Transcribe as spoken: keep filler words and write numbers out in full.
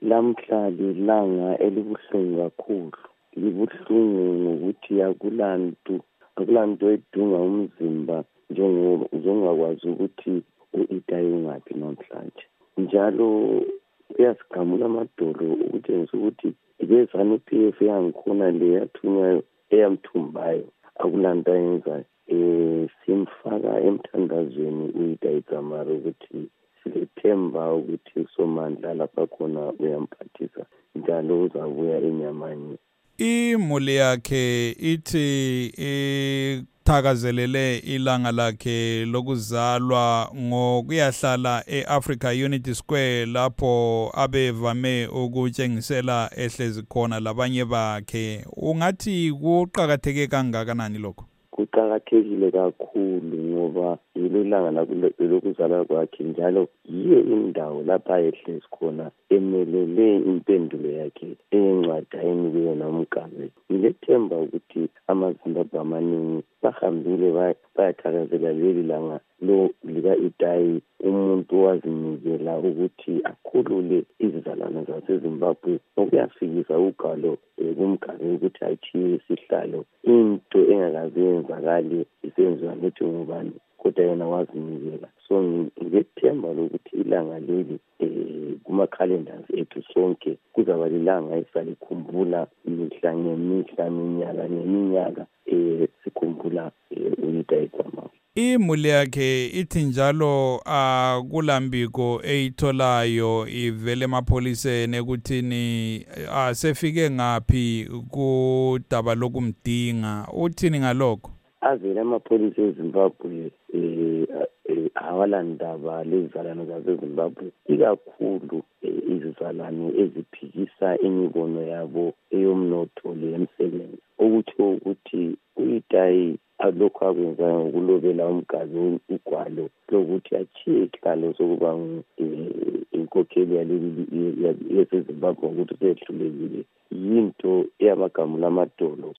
lamhla lilanga elibuhlungu kakhulu. Libuhlungu ngokuthi akulantu akulanto edunga umzimba njengokwazi ukuthi u-Itayi ungaphi namhlanje. Njalo uyasigamula amadolo ukutshengisa ukuthi ibezana u-P F yangikhona le yathunywayo eyamthumbayo akulanto ayenzayo. Eh simfaka emthandazweni u-Itayi Dzamara ukuthi silethemba ukuthi uSomandla lapha khona uyamphathisa njalo uzabuya enyamani. Imuli yakhe ithi ithakazelele ilanga lakhe lokuzalwa ngokuyahlala e-Africa Unity Square lapho abevame ukutshengisela ehlezi khona labanye bakhe. Ungathi kuqakatheke kangakanani lokho? Kuqakathekile kakhulu ngoba yilo ilanga lokuzalwa kwakhe njalo yiyo indawo lapha ehlezi khona emelele impendulo yakhe encwadi ayinikwe yona uMgabe. Ngilethemba ukuthi amaZimbabwe amaningi bahambile bayathakazela leli langa lo lika-Itayi, umuntu owazinikela ukuthi akhulule izizalwane zaseZimbabwe okuyafikisa ugalo kumGabe ukuthi achiye isihlalo. Into engakaze yenzakale isenziwa luthi ngubani kodwa yena wazinikela. So ngilethemba lokuthi ilanga leli kuma-calendars ethu sonke kuzaba lilanga esalikhumbula mihla ngemihla, minyaka ngeminyaka sikhumbula u-Itayi Dzamara. Imuli yakhe ithi njalo akulambiko eyitholayo ivele emapholiseni ekuthini asefike ngaphi kudaba lokumdinga. Uthini ngalokho? Avele amapholisa eZimbabwe awalandaba lezizalwane zaseZimbabwe, ikakhulu izizalwane eziphikisa imibono yabo eyomnotho leyemsebenzi. Okutho ukuthi u-Itayi alokhu akwenzayo ngokulobela uMgabe ugwalo lokuthi achiye isihlalo sokuba inkokheli yaseZimbabwe ukuthi sehlulekile yinto eyamagamula amadolo.